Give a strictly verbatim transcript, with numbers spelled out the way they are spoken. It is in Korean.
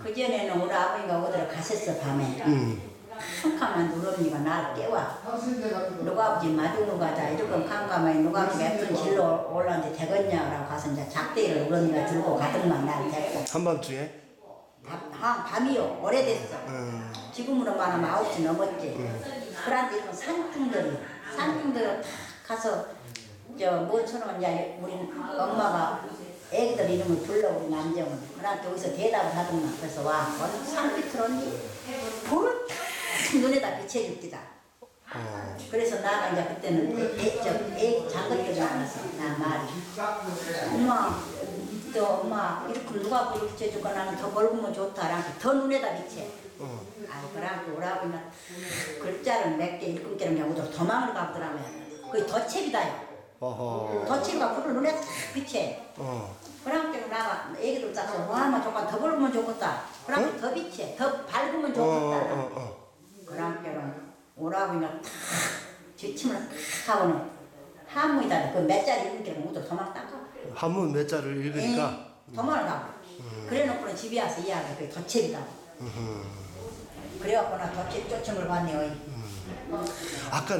그전에는 우리 아버지가 어디로 가셨어 밤에. 음. 캄캄한 누렁이가 나를 깨워. 누가 아버지 마중로 가자. 이렇게 캄캄하게 누가 아버지 예쁜 길로 올라오는데 되겠냐라고 가서 이제 작대기를 누렁이가 들고 가더만 나를 데리고. 한밤중에? 밤, 한 밤이요. 오래됐어. 음. 지금으로 말하면 아홉 시 넘었지. 그런데 이런 산중들이 산중들을 탁 가서 저뭔 소리냐 이제 우리 엄마가 애기들 이름을 불러 우리 남정은. 그런데 여기서 대답을 하더만. 그래서 와 어느 산 밑으로 언니 불을 탁 눈에다 비춰줍디다. 어. 그래서 나가 이제 그때는 애, 애, 저, 애 장것들이 많아서 나 말이 엄마 저 엄마 이렇게 누가 불을 비춰주고 나는 더 벌구면 좋다. 라고 더 눈에다 비춰. 어. 아이 그래갖고 오라버니가 글자를 몇 개 일곱 개를 그냥 우들 도망을 가더라면 그게 덧채비다요. 어허. 덧채비가 불을 눈에 탁 비춰. 어. 그래갖고 나가 애기들 짜서 와마 조금 더 벌구면 좋겠다. 그래갖고 응? 더 비춰. 더 밝으면 어, 좋겠다. 어, 어. 그랑께는 오라버니가 탁 지침을 탁 하고는 한문이다. 그 몇 자리 읽은 게 모두 도망 닦아. 한문 몇 자를 읽으니까. 도망을 가고. 음. 그래놓고는 집에 와서 이야기 그게 덧채비다. 음. 그래갖고 나 덧채비 쫓은 걸 봤네요. 아까